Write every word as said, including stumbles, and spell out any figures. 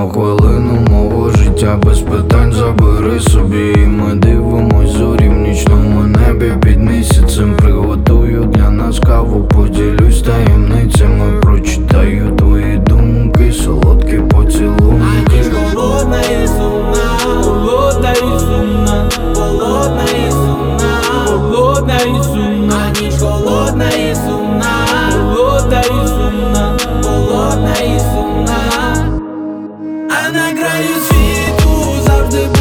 одну хвилину мого життя без питань забери собі. І ми дивимось зорі в нічному небі під місяцем. Приготую для нас каву, поділюсь таємницями. Прочитаю твої думки, солодкі поцілунки. Холодна і сумна, холодна і сумна, холодна і сумна, холодна і сумна, ніч холодна і сумна, холодна і сумна, холодна і сумна. А на краю світу завжди